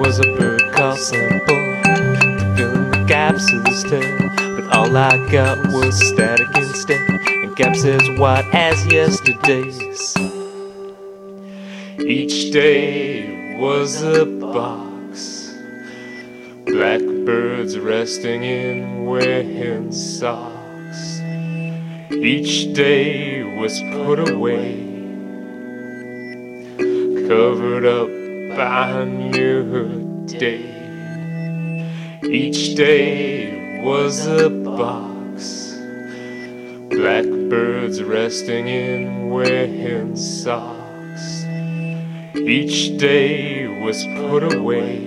was a bird called Simple to fill in the gaps of his tail, but all I got was static instead, and gaps as wide as yesterday's. Each day was a box, blackbirds resting in wearing socks. Each day was put away, covered up by a new day. Each day was a box, blackbirds resting in wearing socks. Each day was put away,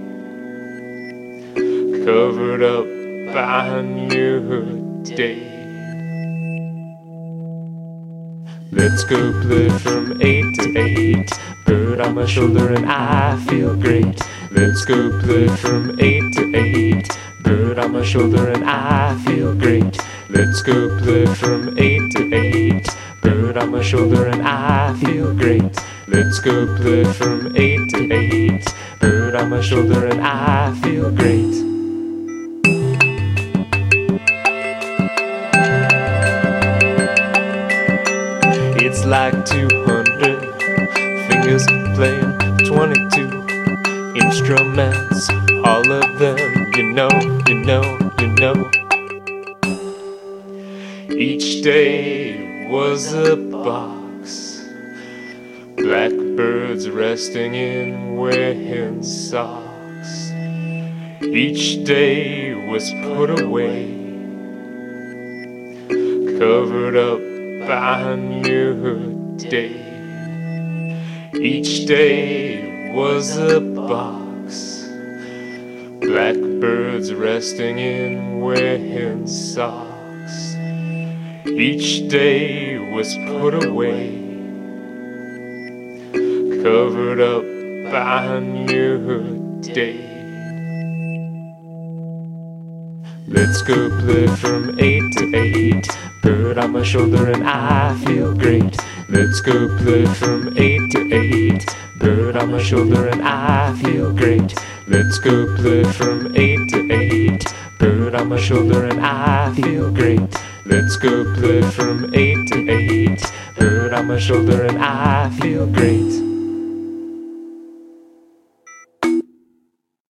covered up by a new day. Let's go play from 8 to 8. Bird on my shoulder and I feel great. Let's go play from 8 to 8. Bird on my shoulder and I feel great. Let's go play from 8 to 8. Bird on my shoulder and I feel great. Let's go play from 8 to 8. Bird on my shoulder and I feel great. It's like 200 fingers playing 22 instruments, all of them, you know. Each day was a box, blackbirds resting in wearing socks. Each day was put away, covered up by a new day. Each day was a box, blackbirds resting in wearing socks. Each day was put away, covered up by a new day. Let's go play from 8 to 8. Bird on my shoulder and I feel great. Let's go play from 8 to 8. Bird on my shoulder and I feel great. Let's go play from 8 to 8. Bird on my shoulder and I feel great. Let's go play from 8 to 8. Bird on my shoulder and I feel great.